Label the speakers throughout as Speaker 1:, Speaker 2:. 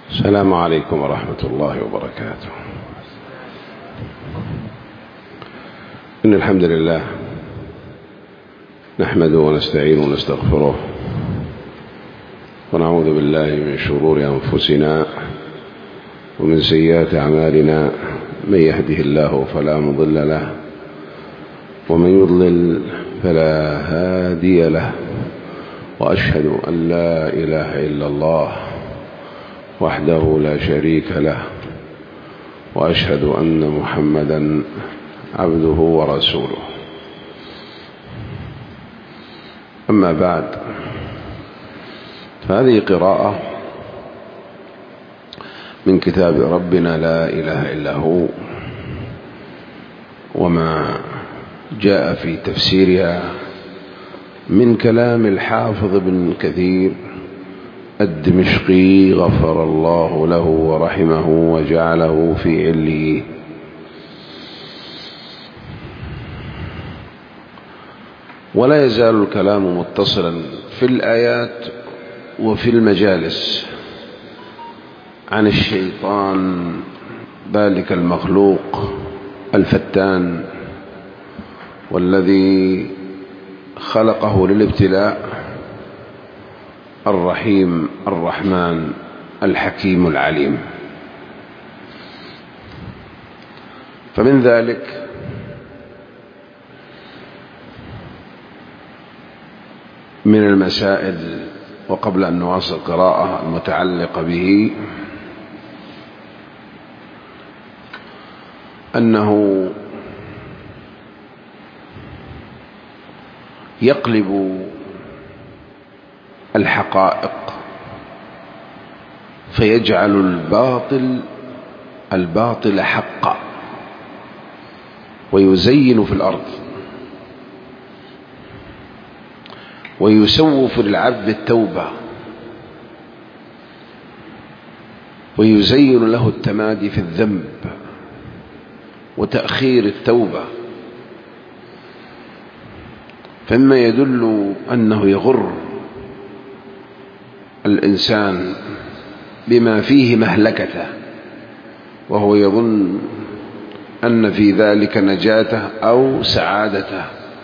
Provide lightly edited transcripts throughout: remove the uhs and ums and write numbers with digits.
Speaker 1: السلام عليكم ورحمة الله وبركاته. إن الحمد لله نحمده ونستعينه ونستغفره ونعوذ بالله من شرور أنفسنا ومن سيئات أعمالنا. من يهده الله فلا مضل له ومن يضلل فلا هادي له، وأشهد أن لا إله إلا الله وحده لا شريك له، وأشهد أن محمدا عبده ورسوله. أما بعد، فهذه قراءة من كتاب ربنا لا إله إلا هو، وما جاء في تفسيرها من كلام الحافظ ابن كثير الدمشقي غفر الله له ورحمه وجعله في عليه. ولا يزال الكلام متصلا في الآيات وفي المجالس عن الشيطان، ذلك المخلوق الفتان والذي خلقه للابتلاء، الرحيم الرحمن الحكيم العليم. فمن ذلك من المسائل، وقبل أن نواصل القراءة المتعلقة به، أنه يقلب الحقائق فيجعل الباطل حقا، ويزين في الأرض ويسوف للعبد التوبة، ويزين له التمادي في الذنب وتأخير التوبة، فمما يدل أنه يغر الإنسان بما فيه مهلكته، وهو يظن أن في ذلك نجاته أو سعادته.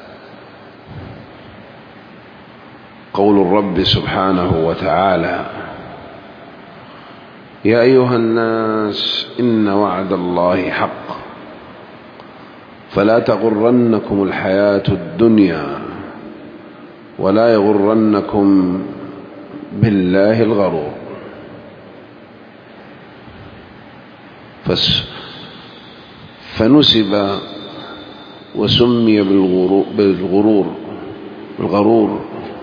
Speaker 1: قول الرب سبحانه وتعالى: يا أيها الناس إن وعد الله حق فلا تغرنكم الحياة الدنيا ولا يغرنكم بالله الغرور. فنسب وسمي بالغرور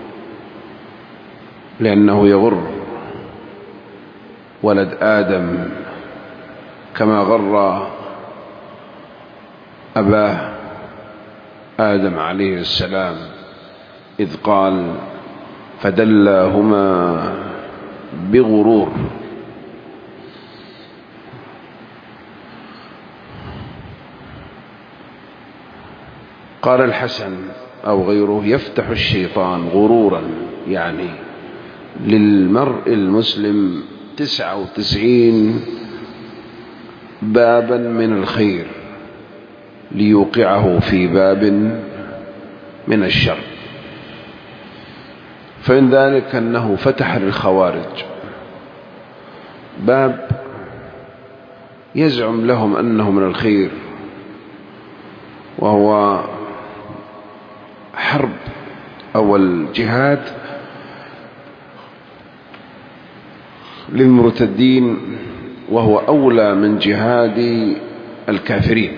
Speaker 1: لأنه يغر ولد آدم كما غر أباه آدم عليه السلام إذ قال: فدلاهما بغرور. قال الحسن أو غيره: يفتح الشيطان غرورا، يعني للمرء المسلم 99 بابا من الخير ليوقعه في باب من الشر. فإن ذلك أنه فتح للخوارج باب يزعم لهم أنه من الخير، وهو حرب أو الجهاد للمرتدين، وهو أولى من جهاد الكافرين.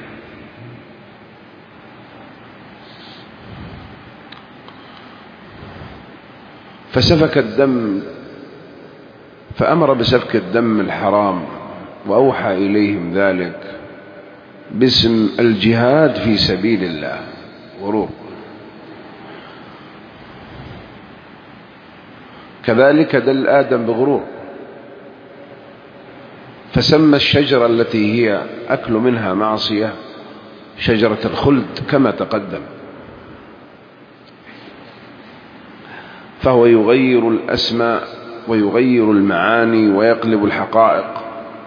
Speaker 1: فسفك الدم، فأمر بسفك الدم الحرام، وأوحى إليهم ذلك باسم الجهاد في سبيل الله. غرور. كذلك دل آدم بغرور، فسمى الشجرة التي هي أكل منها معصية شجرة الخلد كما تقدم. فهو يغير الأسماء ويغير المعاني ويقلب الحقائق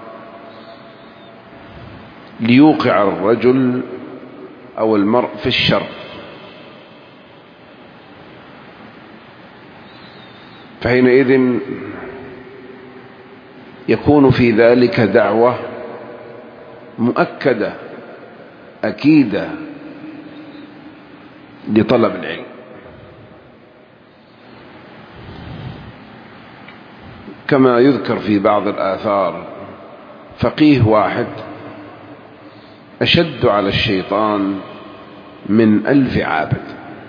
Speaker 1: ليوقع الرجل أو المرء في الشر. فحينئذ يكون في ذلك دعوة مؤكدة أكيدة لطلب العلم. كما يذكر في بعض الآثار فقيه واحد أشد على الشيطان من 1000 عابد.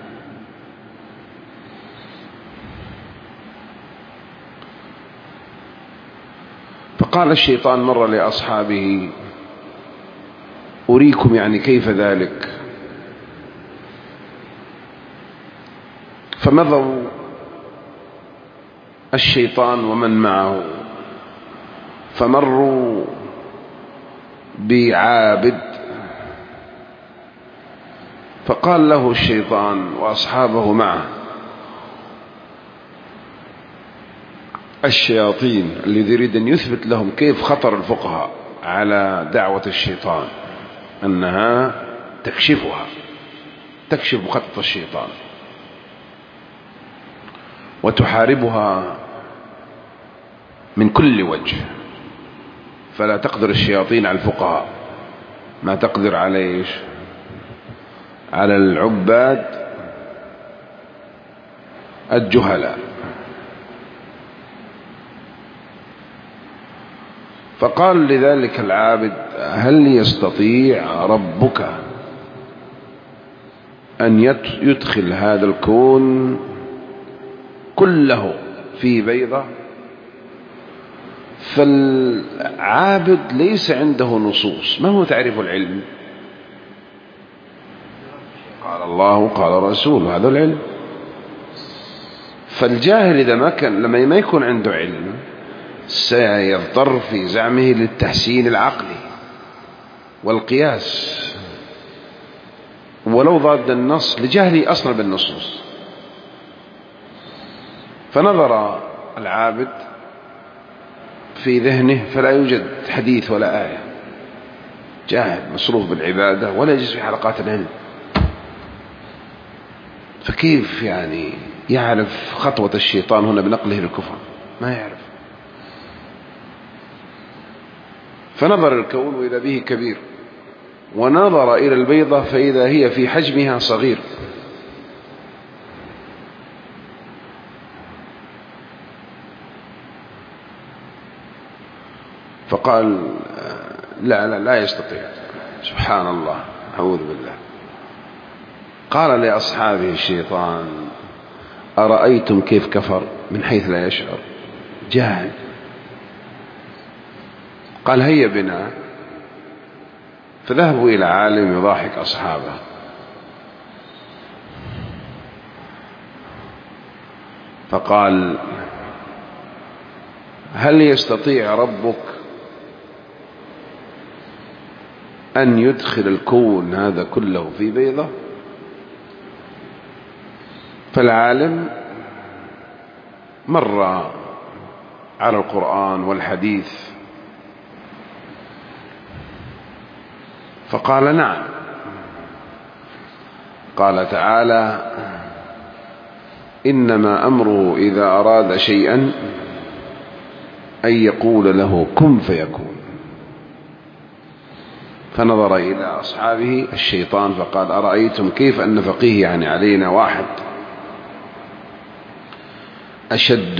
Speaker 1: فقال الشيطان مرة لأصحابه: أريكم يعني كيف ذلك؟ فمضوا الشيطان ومن معه فمروا بعابد، فقال له الشيطان وأصحابه معه: الشياطين الذي يريد أن يثبت لهم كيف خطر الفقهاء على دعوة الشيطان، أنها تكشف خطة الشيطان وتحاربها من كل وجه. فلا تقدر الشياطين على الفقهاء ما تقدر على العباد الجهلاء. فقال لذلك العابد: هل يستطيع ربك أن يدخل هذا الكون كله في بيضة؟ فالعابد ليس عنده نصوص، ما هو تعريف العلم؟ قال الله قال رسول، هذا العلم. فالجاهل إذا لما ما يكون عنده علم سيضطر في زعمه للتحسين العقلي والقياس ولو ضاد النص لجهله أصلا بالنصوص. فنظر العابد في ذهنه فلا يوجد حديث ولا آية، جاهل مصروف بالعبادة ولا يجلس في حلقات العلم، فكيف يعني يعرف خطوة الشيطان هنا بنقله للكفر؟ ما يعرف. فنظر الكون وإذا به كبير، ونظر إلى البيضة فإذا هي في حجمها صغير. فقال: لا يستطيع. سبحان الله، أعوذ بالله. قال لأصحابه الشيطان: أرأيتم كيف كفر من حيث لا يشعر، جاهل. قال: هيا بنا. فذهبوا إلى عالم يضاحك أصحابه، فقال: هل يستطيع ربك أن يدخل الكون هذا كله في بيضة؟ فالعالم مر على القرآن والحديث فقال: نعم. قال تعالى: إنما أمره إذا أراد شيئا أن يقول له كن فيكون. فنظر إلى أصحابه الشيطان فقال: أرأيتم كيف أن فقيه يعني علينا واحد أشد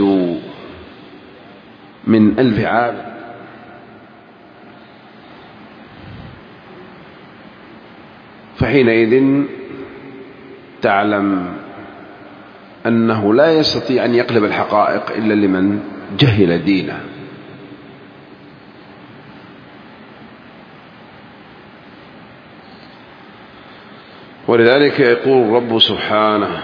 Speaker 1: من 1000 عابد. فحينئذ تعلم أنه لا يستطيع أن يقلب الحقائق إلا لمن جهل دينه. ولذلك يقول الرب سبحانه: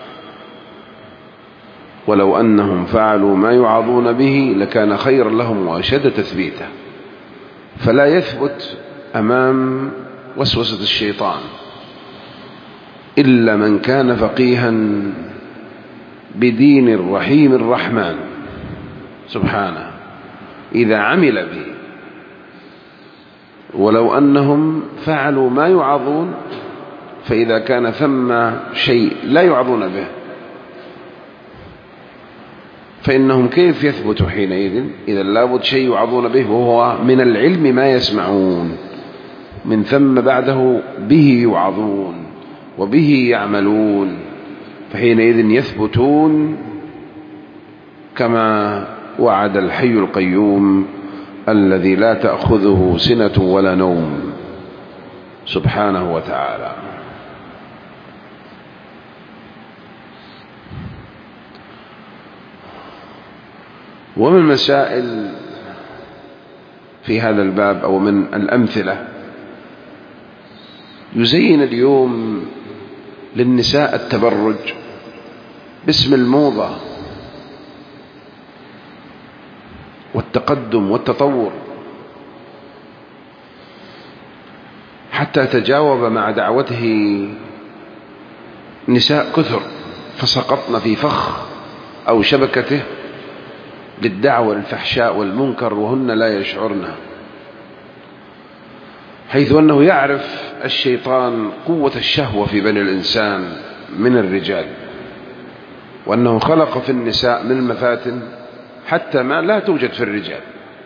Speaker 1: ولو أنهم فعلوا ما يوعظون به لكان خيرا لهم وأشد تثبيتا. فلا يثبت أمام وسوسة الشيطان إلا من كان فقيها بدين الرحيم الرحمن سبحانه إذا عمل به. ولو أنهم فعلوا ما يوعظون، فإذا كان ثم شيء لا يوعظون به فإنهم كيف يثبتوا حينئذ؟ إذا لابد شيء يوعظون به، وهو من العلم ما يسمعون، من ثم بعده به يوعظون وبه يعملون، فحينئذ يثبتون كما وعد الحي القيوم الذي لا تأخذه سنة ولا نوم سبحانه وتعالى. ومن المسائل في هذا الباب أو من الأمثلة، يزين اليوم للنساء التبرج باسم الموضة والتقدم والتطور، حتى تجاوب مع دعوته نساء كثر فسقطن في فخ أو شبكته للدعوة للفحشاء والمنكر وهن لا يشعرن، حيث أنه يعرف الشيطان قوة الشهوة في بني الإنسان من الرجال، وأنه خلق في النساء من المفاتن حتى ما لا توجد في الرجال.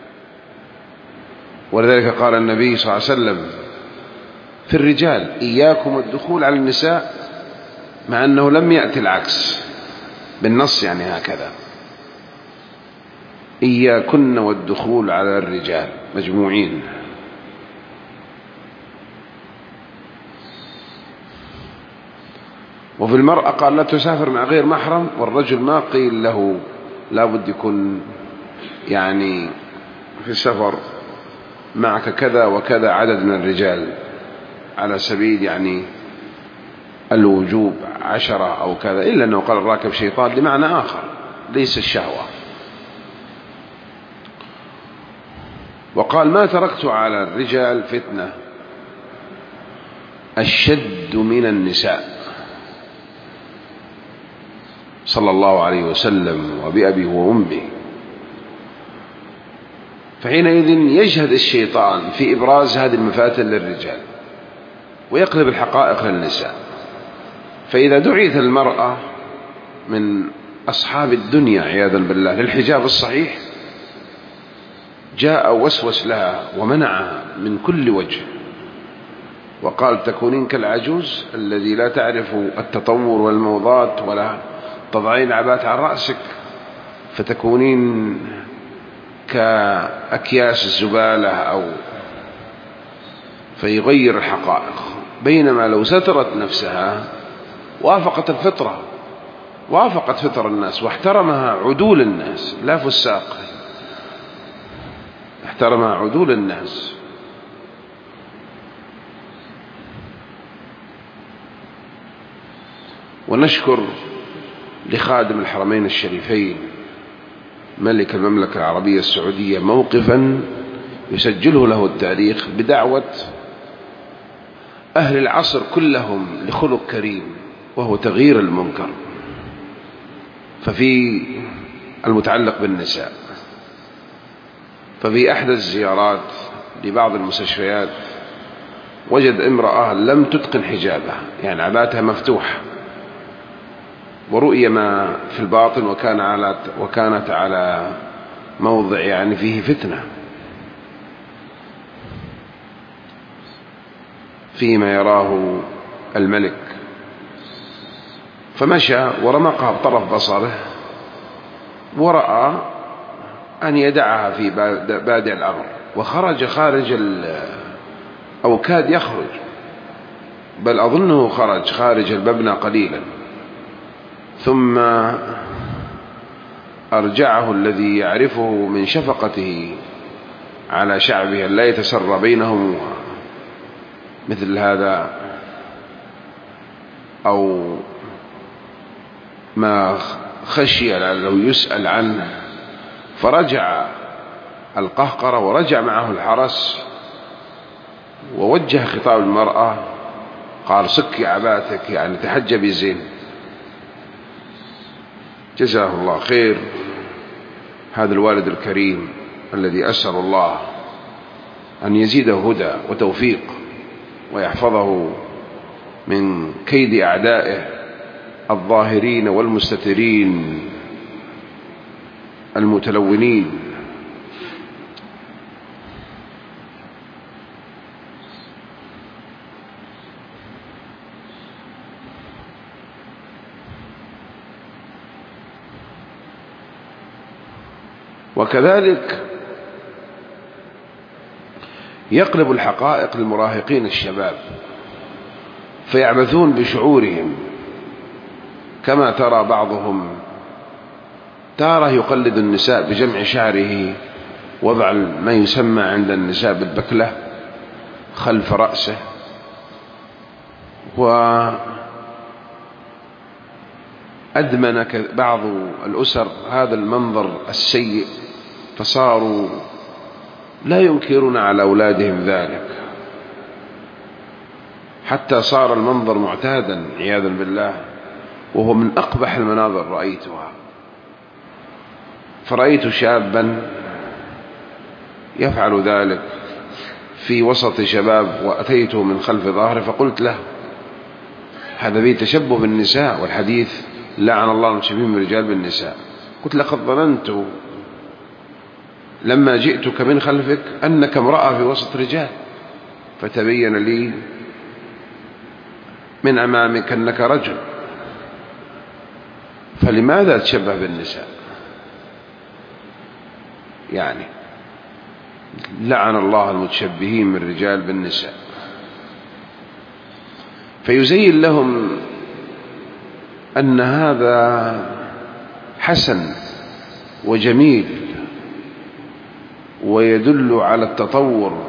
Speaker 1: ولذلك قال النبي صلى الله عليه وسلم في الرجال: إياكم الدخول على النساء، مع أنه لم يأتي العكس بالنص، يعني هكذا: إياكن والدخول على الرجال مجموعين. وفي المرأة قال: لا تسافر مع غير محرم، والرجل ما قيل له لا بد يكون يعني في السفر معك كذا وكذا عدد من الرجال، على سبيل يعني الوجوب 10 أو كذا، إلا أنه قال الراكب شيطان لمعنى آخر ليس الشهوة. وقال: ما تركت على الرجال فتنة أشد من النساء، صلى الله عليه وسلم وبأبيه وأمه. فحينئذ يجهد الشيطان في إبراز هذه المفاتن للرجال ويقلب الحقائق للنساء. فإذا دعيت المرأة من أصحاب الدنيا عياذا بالله للحجاب الصحيح، جاء وسوس لها ومنعها من كل وجه، وقال: تكونين كالعجوز الذي لا تعرف التطور والموضات، ولا تضعين عبات على رأسك فتكونين كأكياس الزبالة، أو فيغير الحقائق. بينما لو سترت نفسها وافقت الفطرة، وافقت فطر الناس، واحترمها عدول الناس لا فساق، احترمها عدول الناس. ونشكر لخادم الحرمين الشريفين ملك المملكة العربية السعودية موقفا يسجله له التاريخ بدعوة أهل العصر كلهم لخلق كريم، وهو تغيير المنكر. ففي المتعلق بالنساء، ففي أحدى الزيارات لبعض المستشفيات وجد امرأة لم تتقن حجابها، يعني عباتها مفتوحة، ورؤية ما في الباطن، وكانت على موضع يعني فيه فتنة فيما يراه الملك. فمشى ورمقها بطرف بصره، ورأى أن يدعها في بادئ الأمر، وخرج أو كاد يخرج، بل أظنه خارج المبنى قليلا، ثم أرجعه الذي يعرفه من شفقته على شعبه لا يتسرى بينهم مثل هذا، أو ما خشي لو يسأل عنه. فرجع القهقرة ورجع معه الحرس، ووجه خطاب المرأة، قال: سكي عباتك، يعني تحجبي زين. جزاه الله خير هذا الوالد الكريم الذي أسأل الله أن يزيده هدى وتوفيق ويحفظه من كيد أعدائه الظاهرين والمستترين المتلونين. وكذلك يقلب الحقائق للمراهقين الشباب فيعبثون بشعورهم، كما ترى بعضهم تارة يقلد النساء بجمع شعره، وضع ما يسمى عند النساء بالبكلة خلف رأسه، وأدمن بعض الأسر هذا المنظر السيء، فصاروا لا ينكرون على أولادهم ذلك، حتى صار المنظر معتادا عياذا بالله، وهو من أقبح المناظر رأيتها. فرأيت شابا يفعل ذلك في وسط شباب، وأتيته من خلف ظهره فقلت له: هذا به تشبه بالنساء، والحديث لعن الله المتشبهين بالرجال بالنساء. قلت: لقد ظننت لما جئتك من خلفك أنك امرأة في وسط رجال، فتبين لي من أمامك أنك رجل، فلماذا تشبه بالنساء؟ يعني لعن الله المتشبهين من الرجال بالنساء. فيزين لهم أن هذا حسن وجميل ويدل على التطور،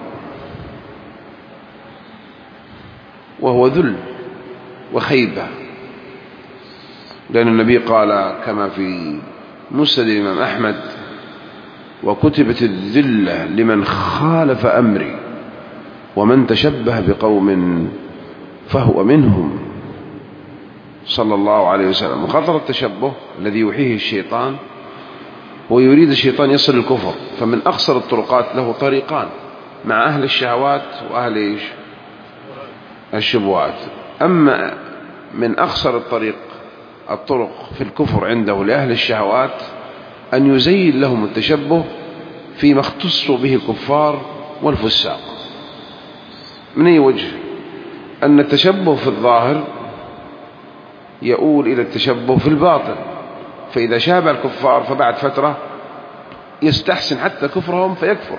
Speaker 1: وهو ذل وخيبة، لأن النبي قال كما في مسند الإمام أحمد: وكتبت الذلة لمن خالف أمري، ومن تشبه بقوم فهو منهم، صلى الله عليه وسلم. وخطر التشبه الذي يوحيه الشيطان، ويريد الشيطان يصل الكفر، فمن أقصر الطرقات له طريقان مع أهل الشهوات وأهل الشبهات. أما من أقصر الطرق في الكفر عنده لأهل الشهوات أن يزين لهم التشبه فيما اختصوا به الكفار والفساق. من أي وجه؟ أن التشبه في الظاهر يؤول إلى التشبه في الباطن، فإذا شابه الكفار فبعد فترة يستحسن حتى كفرهم فيكفر،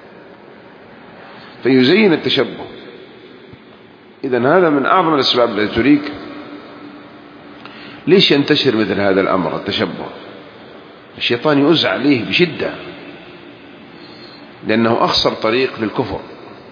Speaker 1: فيزين التشبه. إذن هذا من أعظم الأسباب التي تريك ليش ينتشر مثل هذا الأمر التشبه. الشيطان يؤزع عليه بشدة، لأنه أخسر طريق للكفر.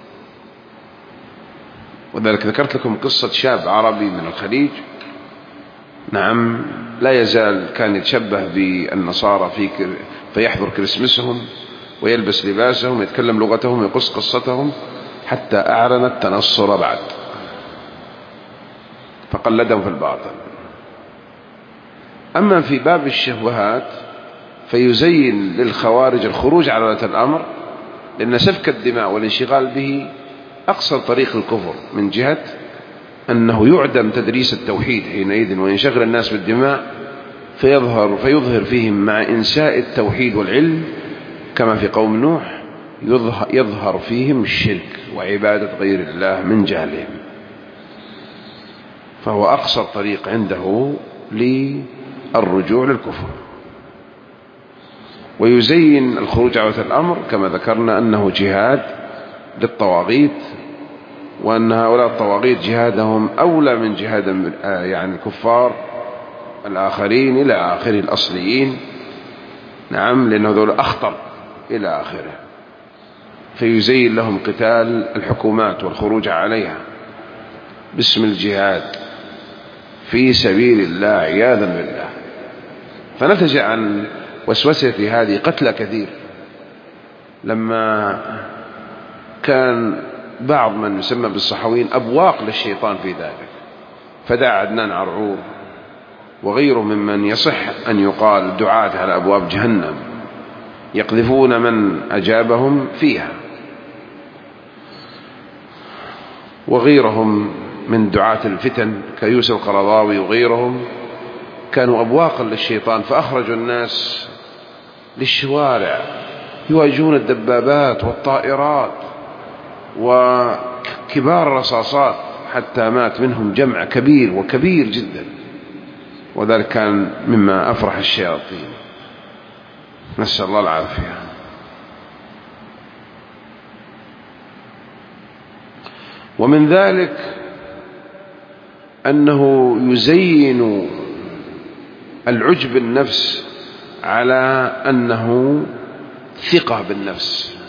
Speaker 1: وذلك ذكرت لكم قصة شاب عربي من الخليج، نعم، لا يزال كان يتشبه بالنصارى فيحضر كريسمسهم ويلبس لباسهم ويتكلم لغتهم ويقص قصتهم، حتى أعلن التنصر بعد، فقلدهم في الباطل. أما في باب الشهوات فيزين للخوارج الخروج على ولاة الأمر، لأن سفك الدماء والانشغال به أقصر طريق الكفر، من جهة أنه يعدم تدريس التوحيد حينئذ، وينشغل الناس بالدماء فيظهر فيهم مع إنساء التوحيد والعلم، كما في قوم نوح يظهر فيهم الشرك وعبادة غير الله من جهلهم. فهو أقصر طريق عنده للرجوع للكفر. ويزين الخروج على الأمر كما ذكرنا أنه جهاد للطواغيت، وأن هؤلاء الطواغيت جهادهم أولى من جهاد يعني الكفار الآخرين إلى آخر الأصليين، نعم، لأنه ذول أخطر إلى آخره. فيزين لهم قتال الحكومات والخروج عليها باسم الجهاد في سبيل الله عياذا بالله. فنتج عن وسوسة هذه قتل كثير، لما كان بعض من يسمى بالصحويين أبواق للشيطان في ذلك، فدعا عدنان عرعور وغيره ممن يصح أن يقال دعاة على أبواب جهنم يقذفون من أجابهم فيها، وغيرهم من دعاة الفتن كيوسف القرضاوي وغيرهم كانوا أبواقا للشيطان، فأخرجوا الناس للشوارع يواجهون الدبابات والطائرات وكبار الرصاصات، حتى مات منهم جمع كبير وكبير جدا، وذلك كان مما أفرح الشياطين، نسأل الله العافية. ومن ذلك أنه يزين العجب النفس على أنه ثقة بالنفس،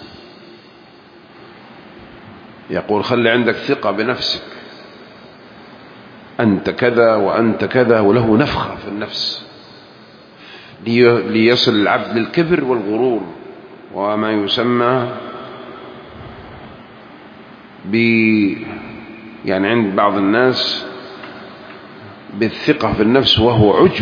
Speaker 1: يقول خلي عندك ثقة بنفسك، أنت كذا وأنت كذا، وله نفخة في النفس ليصل العبد للكبر والغرور، وما يسمى يعني عند بعض الناس بالثقة في النفس، وهو عجب،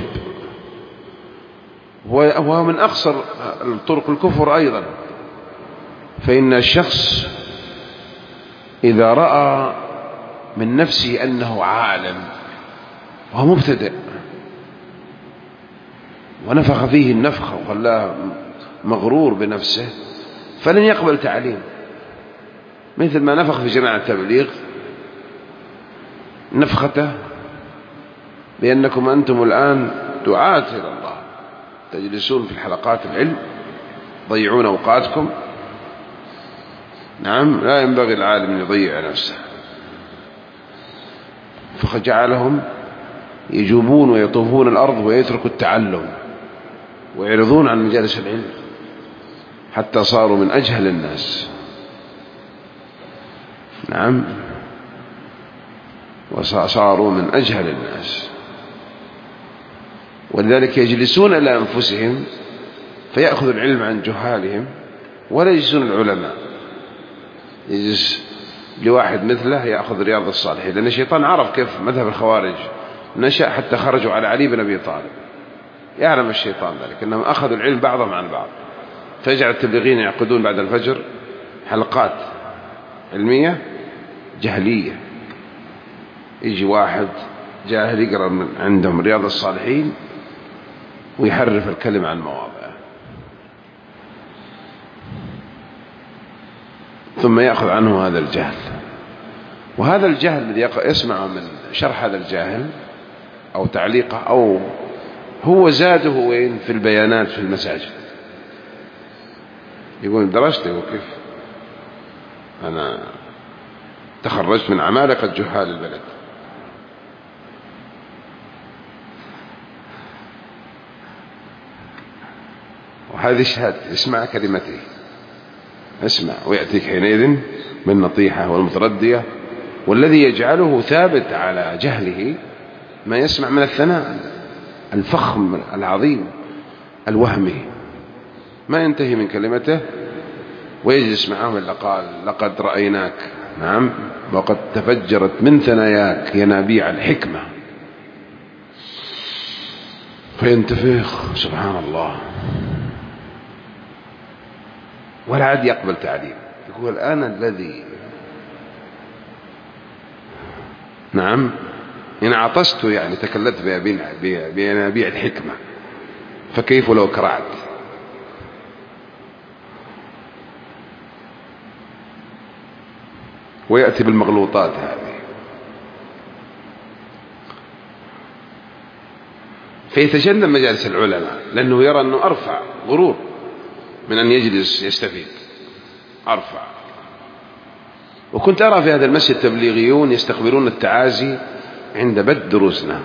Speaker 1: وهو من أقصر طرق الكفر أيضا. فإن الشخص إذا رأى من نفسه أنه عالم وهو مبتدئ ونفخ فيه النفخة وخلاه مغرور بنفسه، فلن يقبل تعليم، مثل ما نفخ في جماعة التبليغ نفخته بأنكم أنتم الآن دعاة إلى الله، تجلسون في حلقات العلم، ضيعون أوقاتكم. نعم، لا ينبغي العالم أن يضيع نفسه، فجعلهم يجوبون ويطوفون الأرض ويتركوا التعلم ويعرضون عن مجالس العلم، حتى صاروا من أجهل الناس. نعم، وصاروا من أجهل الناس، ولذلك يجلسون إلى أنفسهم فيأخذوا العلم عن جهالهم، ولا يجلسون العلماء. يجلس لواحد مثله يأخذ رياض الصالحين، لأن الشيطان عرف كيف مذهب الخوارج نشأ حتى خرجوا على علي بن أبي طالب، يعلم الشيطان ذلك أنهم أخذوا العلم بعضهم عن بعض، فيجعل التبليغين يعقدون بعد الفجر حلقات علمية جهلية، يجي واحد جاهل يقرأ من عندهم رياض الصالحين ويحرف الكلمة عن مواضعه، ثم يأخذ عنه هذا الجهل. وهذا الجهل الذي يسمع من شرح هذا الجاهل أو تعليقه، أو هو زاده وين في البيانات في المساجد، يقول درست وكيف أنا تخرجت من عمالقة جهال البلد. وهذه شهادة، اسمع كلمتي، اسمع، ويأتيك حينئذ بالنطيحة والمتردية، والذي يجعله ثابت على جهله ما يسمع من الثناء الفخم العظيم الوهمي، ما ينتهي من كلمته ويجلس معهم إلا قال لقد رأيناك، نعم، وقد تفجرت من ثناياك ينابيع الحكمة، فينتفخ سبحان الله، ولا عاد يقبل تعليم، يقول أنا الذي، نعم، إن عطست يعني تكلت بينابيع الحكمة، فكيف لو كرعت. ويأتي بالمغلوطات هذه، فيتجنب مجالس العلماء، لأنه يرى أنه أرفع، غرور من أن يجلس يستفيد، أرفع. وكنت أرى في هذا المسجد تبليغيون يستقبلون التعازي عند بدء دروسنا،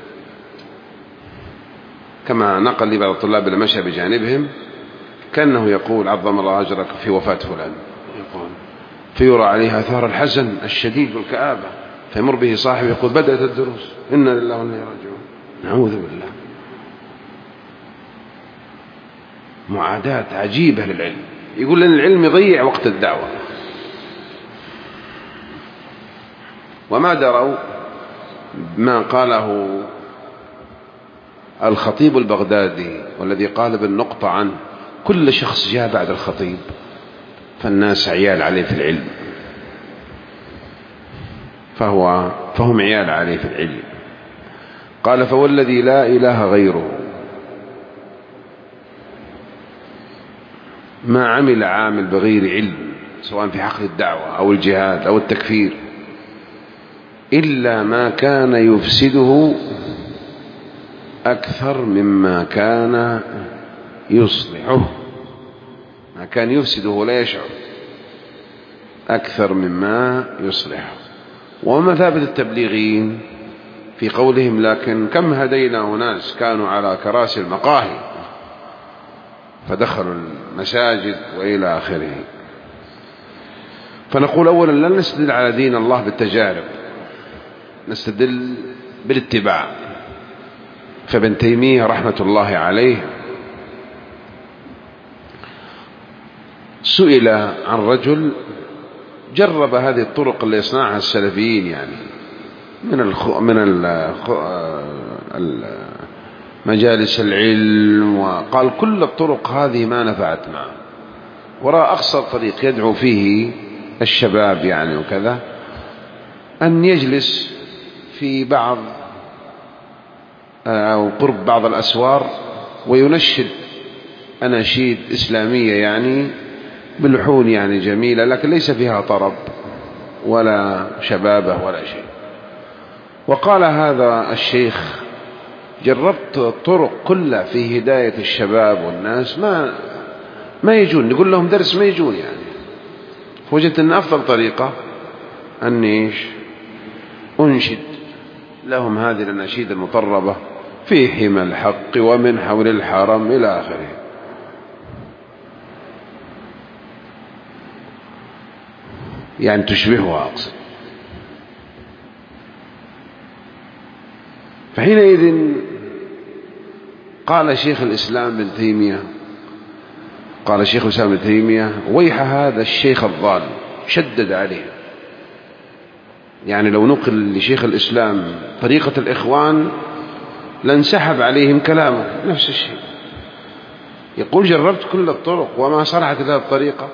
Speaker 1: كما نقل لي بعض الطلاب لما مشى بجانبهم كأنه يقول عظم الله أجرك في وفاة فلان، يقول فيرى عليها أثار الحزن الشديد والكآبة، فيمر به صاحب يقول بدأت الدروس، إنا لله وإنا إليه راجعون، نعوذ بالله. معاداة عجيبة للعلم، يقول لأن العلم يضيع وقت الدعوة. وما دروا ما قاله الخطيب البغدادي، والذي قال بالنقطة عنه، كل شخص جاء بعد الخطيب فالناس عيال عليه في العلم، فهم عيال عليه في العلم. قال فوالذي لا إله غيره ما عمل عامل بغير علم سواء في حقل الدعوة أو الجهاد أو التكفير إلا ما كان يفسده أكثر مما كان يصلحه. ما كان يفسده ولا يشعر أكثر مما يصلحه. ومثابة التبليغين في قولهم لكن كم هدينا أناس كانوا على كراسي المقاهي فدخلوا المساجد وإلى آخره. فنقول أولا لن نستدل على دين الله بالتجارب، نستدل بالاتباع. فابن تيمية رحمة الله عليه سئل عن رجل جرب هذه الطرق اللي يصنعها السلفيين يعني من مجالس العلم، وقال كل الطرق هذه ما نفعت معه، وراء أقصى طريق يدعو فيه الشباب يعني وكذا أن يجلس في بعض أو قرب بعض الأسوار وينشد أناشيد إسلامية يعني بلحون يعني جميلة لكن ليس فيها طرب ولا شبابه ولا شيء. وقال هذا الشيخ جربت الطرق كلها في هداية الشباب والناس ما يجون، نقول لهم درس ما يجون يعني. فوجدت أن أفضل طريقة أني أنشد لهم هذه الأناشيد المطربة في حمى الحق ومن حول الحرم إلى آخره. يعني تشبهها أقصد. فحينئذ قال شيخ الإسلام بن تيمية، قال شيخ الإسلام بن تيمية ويح هذا الشيخ الضال، شدد عليه. يعني لو نقل لشيخ الإسلام طريقة الإخوان لانسحب عليهم كلامه نفس الشيء. يقول جربت كل الطرق وما صلحت هذه الطريقة.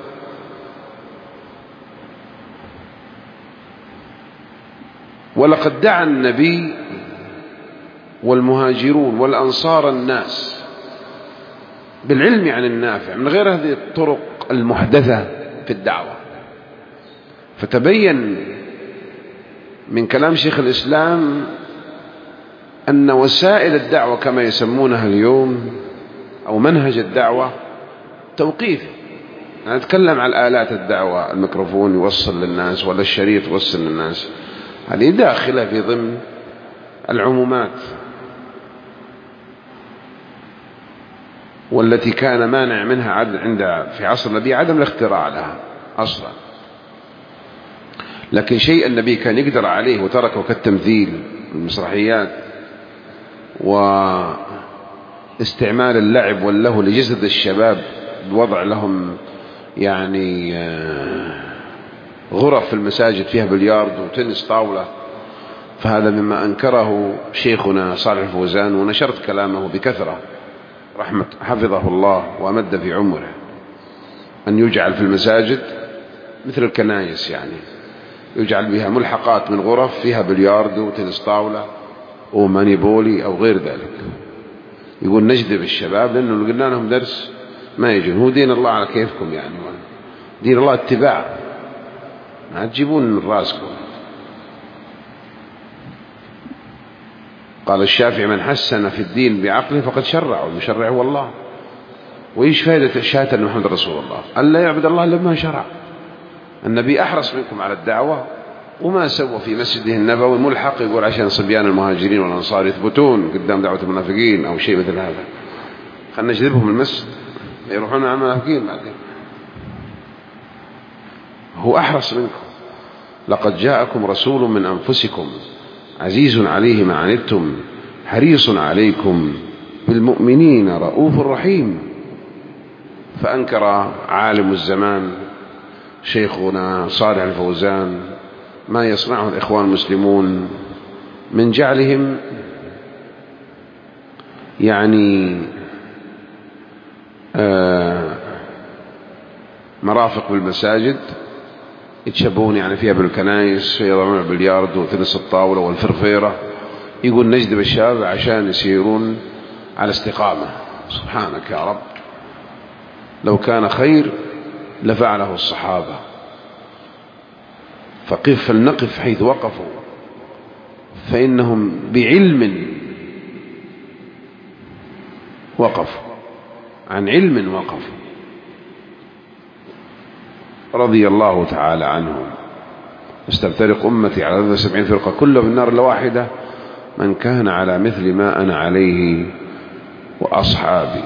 Speaker 1: ولقد دعا النبي والمهاجرون والأنصار الناس بالعلم عن النافع من غير هذه الطرق المحدثة في الدعوة. فتبين من كلام شيخ الإسلام أن وسائل الدعوة كما يسمونها اليوم أو منهج الدعوة توقيفي. أنا أتكلم عن آلات الدعوة، الميكروفون يوصل للناس ولا الشريط يوصل للناس، هذه داخلة في ضمن العمومات والتي كان مانع منها عند في عصر النبي عدم الاختراع لها أصلا. لكن شيء النبي كان يقدر عليه وتركه كالتمثيل المسرحيات واستعمال اللعب واللهو لجسد الشباب بوضع لهم يعني غرف في المساجد فيها بليارد وتنس طاولة. فهذا مما أنكره شيخنا صالح الفوزان، ونشرت كلامه بكثرة حفظه الله وأمد في عمره، أن يجعل في المساجد مثل الكنائس يعني يجعل بها ملحقات من غرف فيها بليارد وتنس طاولة ومانيبولي أو غير ذلك. يقول نجذب الشباب لأنه لو قلنا لهم درس ما يجون. هو دين الله على كيفكم يعني، دين الله اتباع، ما تجيبون من راسكم. قال الشافعي من حسن في الدين بعقله فقد شرع، والمشرع هو الله. وإيش فائدة الشهادة أن محمد رسول الله؟ ألا يعبد الله إلا بما شرع. النبي أحرص منكم على الدعوة وما سوى في مسجده النبوي ملحق يقول عشان صبيان المهاجرين والأنصار يثبتون قدام دعوة المنافقين أو شيء مثل هذا، خلنا نجذبهم المسجد يروحون مع المنافقين بعدين. هو أحرص منكم. لقد جاءكم رسول من أنفسكم عزيز عليه ما عنتم حريص عليكم بالمؤمنين رؤوف رحيم. فأنكر عالم الزمان شيخنا صالح الفوزان ما يصنعه الإخوان المسلمون من جعلهم يعني مرافق بالمساجد يتشبهون يعني فيها بالكنائس، يضعون البلياردو وتنس الطاولة والفرفيرة، يقول نجذب الشباب عشان يسيرون على استقامة. سبحانك يا رب، لو كان خير لفعله الصحابة، فلنقف حيث وقفوا، فإنهم بعلم وقفوا، عن علم وقفوا، رضي الله تعالى عنهم. استفترق أمتي على 70 فرقة كلها بالنار إلا واحدة، من كان على مثل ما أنا عليه وأصحابي.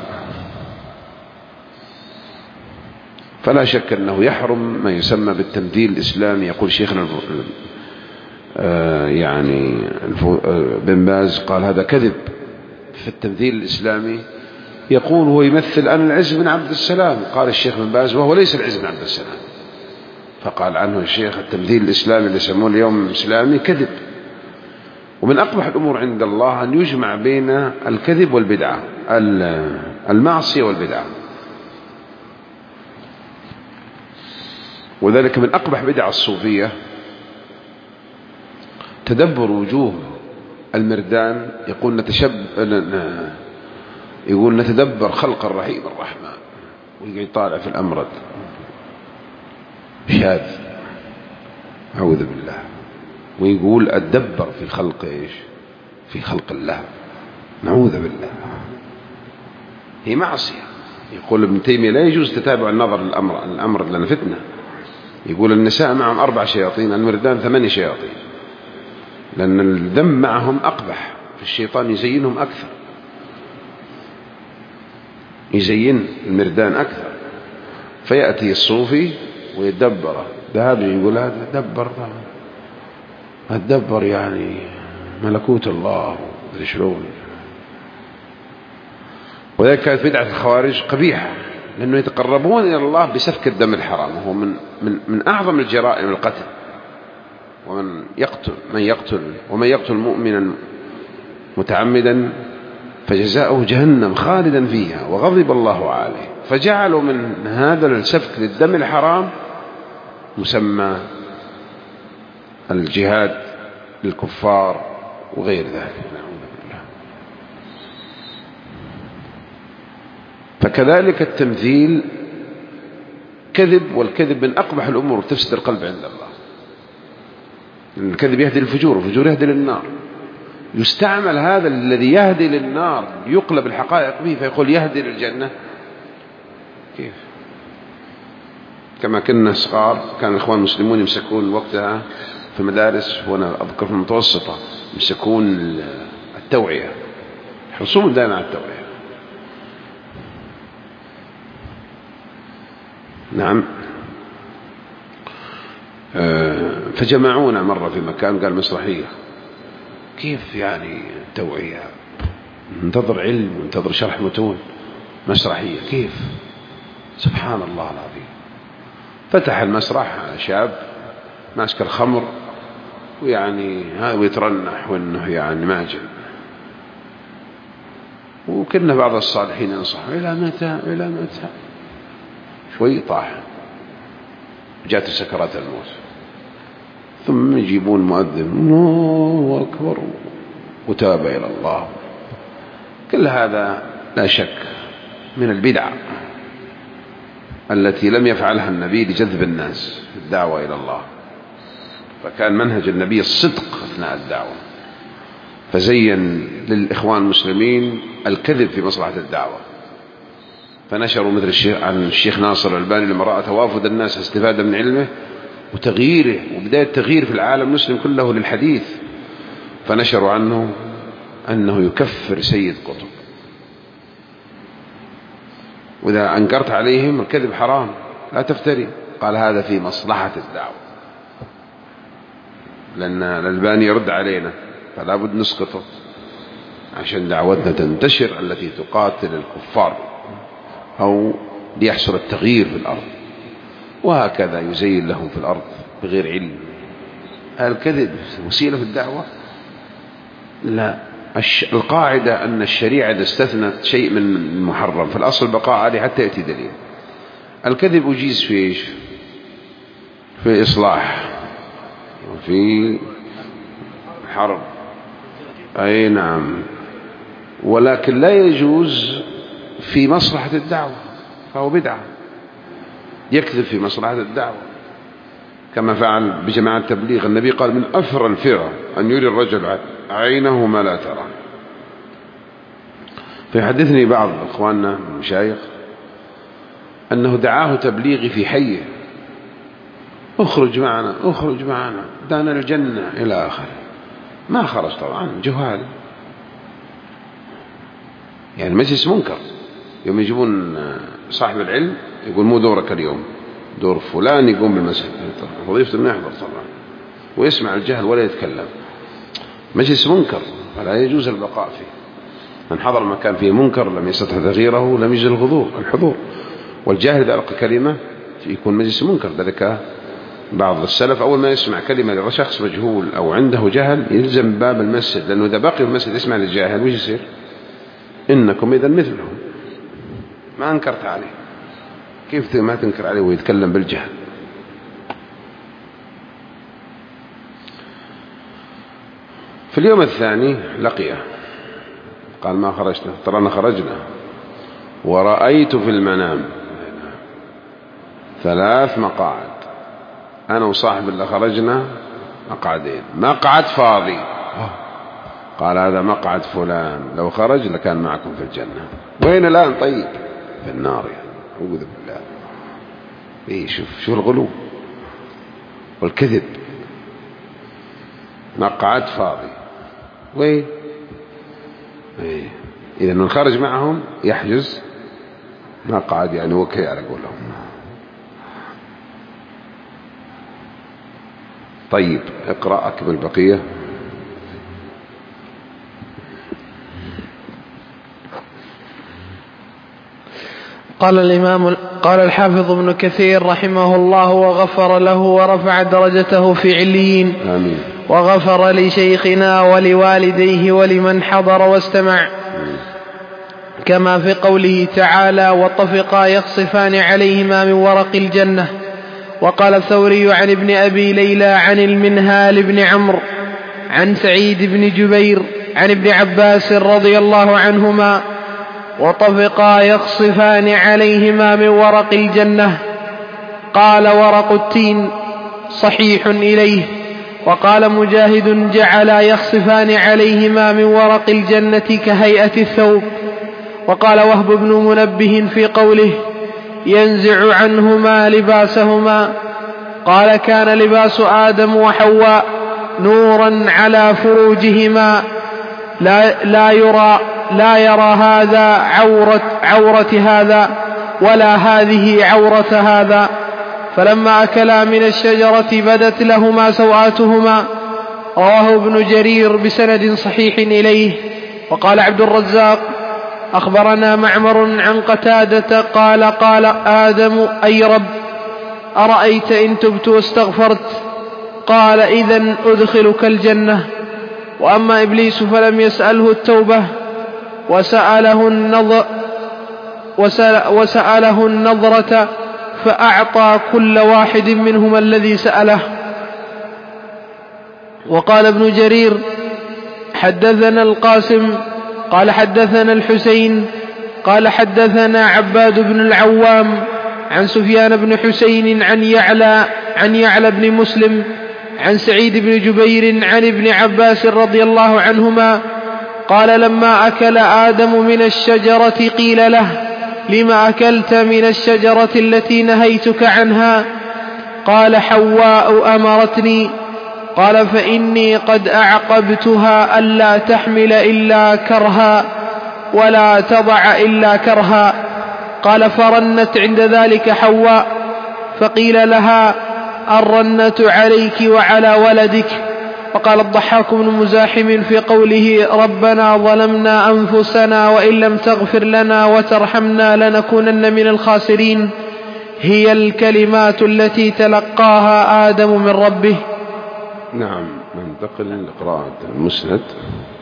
Speaker 1: فلا شك أنه يحرم ما يسمى بالتمثيل الإسلامي. يقول شيخنا يعني بن باز قال هذا كذب في التمثيل الإسلامي، يقول هو يمثل أنا العز بن عبد السلام. قال الشيخ بن باز وهو ليس العز بن عبد السلام. فقال عنه الشيخ التمثيل الإسلامي اللي يسمونه اليوم إسلامي كذب. ومن أقبح الأمور عند الله أن يجمع بين الكذب والبدعة، المعصية والبدعة. وذلك من أقبح بدع الصوفية تدبر وجوه المردان. يقول نتدبر خلق الرحيم الرحمن، ويطالع في الأمرد شاذ، أعوذ بالله. ويقول أتدبر في خلق إيش؟ في خلق الله، نعوذ بالله. هي معصية. يقول ابن تيمية لا يجوز تتابع النظر الأمر لأن فتنة. يقول النساء معهم 4 شياطين، المردان 8 شياطين، لأن الذم معهم أقبح، فالشيطان يزينهم أكثر، يزين المردان أكثر. فيأتي الصوفي ويدبره، ذهب يقول هذا دبر يعني ملكوت الله شلون. وذلك كانت بدعة الخوارج قبيحة، لأنه يتقربون إلى الله بسفك الدم الحرام، وهو من أعظم الجرائم القتل. ومن يقتل مؤمنا متعمدا فجزاؤه جهنم خالدا فيها وغضب الله عليه. فجعلوا من هذا السفك للدم الحرام مسمى الجهاد للكفار وغير ذلك، نعوذ بالله. فكذلك التمثيل كذب، والكذب من أقبح الأمور تفسد القلب عند الله. الكذب يهدي للفجور، والفجور يهدي للنار. يستعمل هذا الذي يهدي للنار يقلب الحقائق به فيقول يهدي للجنة. كيف؟ كما كنا صغار كان الإخوان المسلمون يمسكون وقتها في المدارس، وأنا أذكر في المتوسطة يمسكون التوعية، حصول دائما على التوعية. نعم. فجمعونا مرة في مكان قال مسرحية. كيف يعني توعية؟ ننتظر علم وننتظر شرح متون، مسرحية كيف؟ سبحان الله العظيم. فتح المسرح شاب ماسك الخمر ويعني ويترنح وانه يعني ماجن، وكنا بعض الصالحين ينصح إلى متى شوي طاح، جاءت سكرات الموت، ثم يجيبون مؤذن الله أكبر وتاب إلى الله. كل هذا لا شك من البدع التي لم يفعلها النبي لجذب الناس في الدعوة إلى الله. فكان منهج النبي الصدق أثناء الدعوة، فزين للإخوان المسلمين الكذب في مصلحة الدعوة. فنشروا مثل عن الشيخ ناصر الألباني لما رأى توافد الناس استفادة من علمه وتغييره وبداية تغيير في العالم المسلم كله للحديث، فنشروا عنه أنه يكفر سيد قطب، وإذا أنكرت عليهم الكذب حرام لا تفتري. قال هذا في مصلحة الدعوة، لأن الألباني يرد علينا فلا بد نسقطه عشان دعوتنا تنتشر التي تقاتل الكفار أو ليحصل التغيير في الأرض. وهكذا يزين لهم في الأرض بغير علم. الكذب وسيلة في الدعوة؟ لا. القاعدة أن الشريعة إذا استثنت شيء من المحرم فالأصل بقاء عليه حتى يأتي دليل. الكذب أجيز في إيش؟ في إصلاح وفي حرب، أي نعم، ولكن لا يجوز في مصلحة الدعوة، فهو بدعة، يكذب في مصلحة الدعوة كما فعل بجماعة التبليغ. النبي قال من أفر الفرة أن يري الرجل عينه ما لا ترى. فيحدثني بعض أخواننا المشايخ أنه دعاه تبليغي في حيه: اخرج معنا اخرج معنا دانا الجنة إلى آخره. ما خرج طبعا، جهال، يعني مجلس منكر. يوم يجيبون صاحب العلم يقول مو دورك اليوم، دور فلان يقوم بالمسجد، وظيفته انه يحضر طبعا ويسمع الجهل ولا يتكلم. مجلس منكر فلا يجوز البقاء فيه. من حضر مكان فيه منكر لم يستطع تغييره لم يجوز الحضور. والجاهل إذا ألقى كلمة يكون مجلس منكر. لذلك بعض السلف أول ما يسمع كلمة لشخص مجهول أو عنده جهل يلزم باب المسجد، لأنه إذا بقي المسجد يسمع للجاهل وش يصير؟ إنكم إذا مثلهم. ما أنكرت عليه، كيف ما تنكر عليه ويتكلم بالجهل؟ في اليوم الثاني لقيه قال ما خرجنا، ترانا خرجنا ورأيت في المنام 3 مقاعد، أنا وصاحب اللي خرجنا مقعدين، مقعد فاضي. قال هذا مقعد فلان لو خرج لكان معكم في الجنة. وين الآن؟ طيب في النار، يعني أعوذ بالله. إيه شوف الغلو والكذب. مقعد فاضي وين؟ إيه إذا من خرج معهم يحجز مقعد، يعني وكي على قولهم. طيب اقرأ أكمل البقية.
Speaker 2: قال الحافظ ابن كثير رحمه الله وغفر له ورفع درجته في عليين.
Speaker 1: آمين.
Speaker 2: وغفر لشيخنا ولوالديه ولمن حضر واستمع، كما في قوله تعالى وطفقا يخصفان عليهما من ورق الجنة. وقال الثوري عن ابن أبي ليلى عن المنهال بن عمرو عن سعيد بن جبير عن ابن عباس رضي الله عنهما وطفقا يخصفان عليهما من ورق الجنة. قال ورق التين صحيح إليه. وقال مجاهد جعلا يخصفان عليهما من ورق الجنة كهيئة الثوب. وقال وهب بن منبه في قوله ينزع عنهما لباسهما قال كان لباس آدم وحواء نورا على فروجهما لا يرى هذا عورة هذا ولا هذه عورة هذا. فلما أكلا من الشجرة بدت لهما سوآتهما. رواه ابن جرير بسند صحيح إليه. وقال عبد الرزاق أخبرنا معمر عن قتادة قال آدم أي رب أرأيت إن تبت واستغفرت؟ قال إذن أدخلك الجنة. وأما إبليس فلم يسأله التوبة وسأله النظرة فأعطى كل واحد منهما الذي سأله. وقال ابن جرير حدثنا القاسم قال حدثنا الحسين قال حدثنا عباد بن العوام عن سفيان بن حسين عن يعلى بن مسلم عن سعيد بن جبير عن ابن عباس رضي الله عنهما قال لما أكل آدم من الشجرة قيل له لما أكلت من الشجرة التي نهيتك عنها؟ قال حواء أمرتني. قال فإني قد أعقبتها ألا تحمل إلا كرها ولا تضع إلا كرها. قال فرنت عند ذلك حواء فقيل لها الرنة عليك وعلى ولدك. وقال الضحاك بن مزاحم في قوله ربنا ظلمنا أنفسنا وإن لم تغفر لنا وترحمنا لنكونن من الخاسرين هي الكلمات التي تلقاها آدم من ربه.
Speaker 1: نعم. ننتقل لقراءة المسند.